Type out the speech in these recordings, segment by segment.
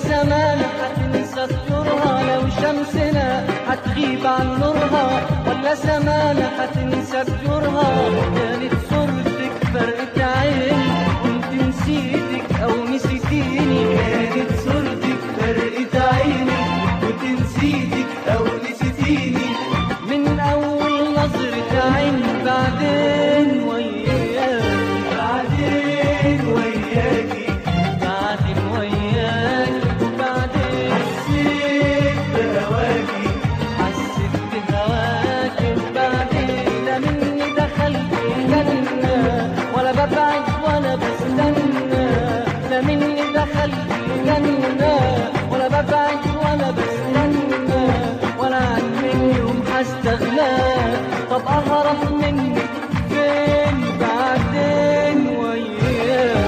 زمانة هتنسى طيورها، لو شمسنا هتغيب عن نورها، ولا زمانة هتنسى طيورها. كانت صورتك فرقت عيني كنت نسيتك أو نسيتيني، كانت صورتك فرقت عيني كنت نسيتك أو نسيتيني. من أول نظرة عين بعدين وياكي، بعدين وياكي، بعدين وياكي، وبعدين حسيت بهواكي، حسيت بهواكي، وبعدين لا مني دخلت الجنة ولا ببعد ولا بستنى، لا مني دخلت الجنة ولا ببعد ولا بستنى، ولا عنك يوم هستغنى. طب أهرب منك فين بعدين وياكي؟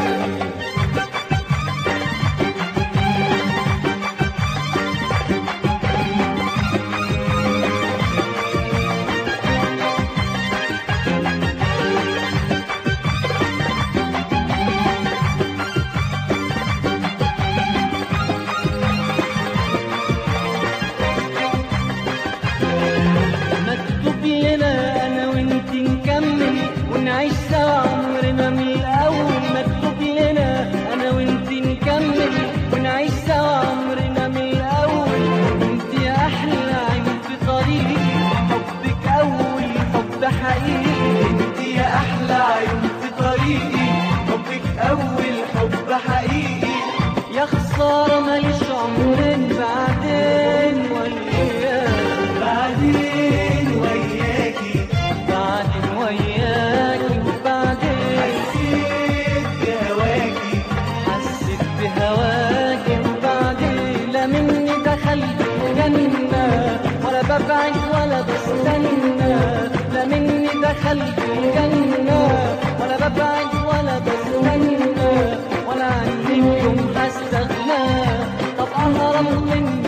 مكتوب لنا أنا وإنت نكمل ونعيش سوا عمرنا من الأول، مكتوب لنا أنا وإنت نكمل ونعيش سوا عمرنا من الأول. إنت يا أحلى عين في طريقي، حبك أول حب حقيقي، إنت يا أحلى عين في طريقي، حبك أول حب حقيقي. يا خسارة ماليش عمرين بعدين وياكي، بعدين وياكي، بعدين وياكي، وبعدين حسيت بهواكي، حسيت بهواكي، وبعدين لا مني دخلت الجنة ولا ببعد ولا بستنى، لا مني دخلت الجنة ولا ببعد ولا بستنى، ولا عنك يوم هستغنى. طب أهرب منك